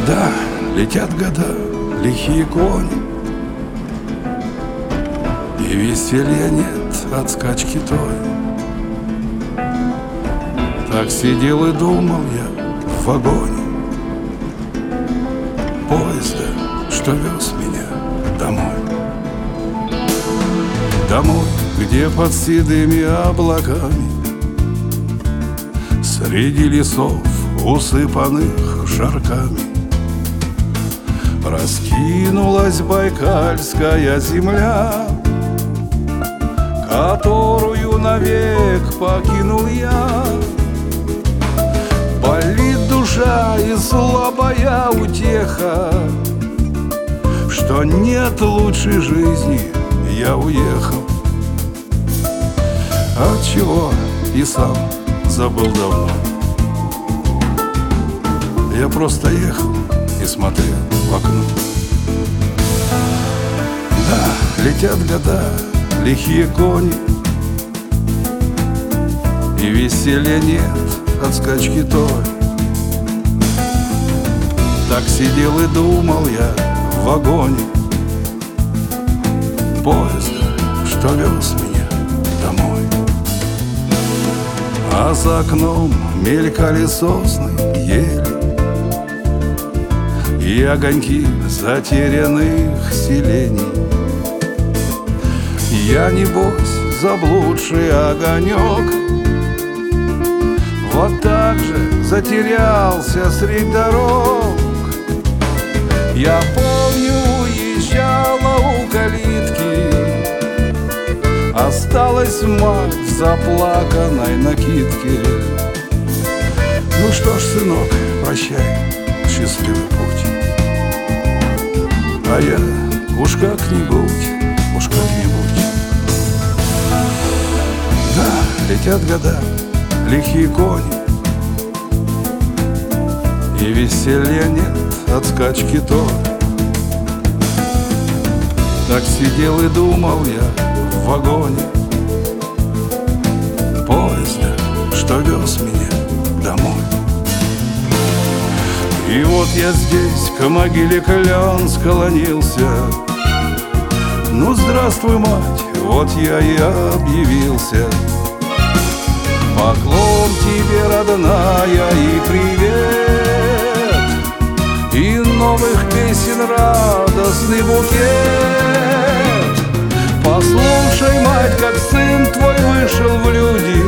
Да, летят года, лихие кони, и веселья нет от скачки той. Так сидел и думал я в вагоне поезда, что вез меня домой. Домой, где под седыми облаками, среди лесов, усыпанных жарками, раскинулась байкальская земля, которую навек покинул я. Болит душа и слабая утеха, что нет лучшей жизни, я уехал. Отчего и сам забыл давно. Я просто ехал и смотрел в окно. Да, летят года, лихие кони, и веселья нет от скачки той. Так сидел и думал я в вагоне поезда, что вез меня домой. А за окном мелькали сосны, ели и огоньки затерянных селений. Я, небось, заблудший огонек, вот так же затерялся средь дорог. Я помню, уезжала у калитки, осталась мать в заплаканной накидке. Ну что ж, сынок, прощай, счастливый путь. А я уж как-нибудь, уж как-нибудь. Да, летят года, лихие кони, и веселья нет от скачки той. Так сидел и думал я в вагоне поезда, что вез меня домой. И вот я здесь к могиле клен склонился. Ну, здравствуй, мать, вот я и объявился. Поклон тебе, родная, и привет, и новых песен радостный букет. Послушай, мать, как сын твой вышел в люди,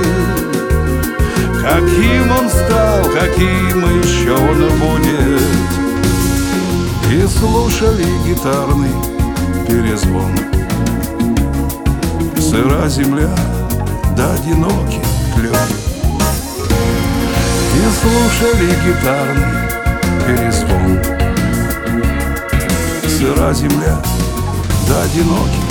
каким он стал, каким еще он будет. И слушали гитарный перезвон. Сыра земля, да одинокий клен. И слушали гитарный перезвон. Сыра земля, да одинокий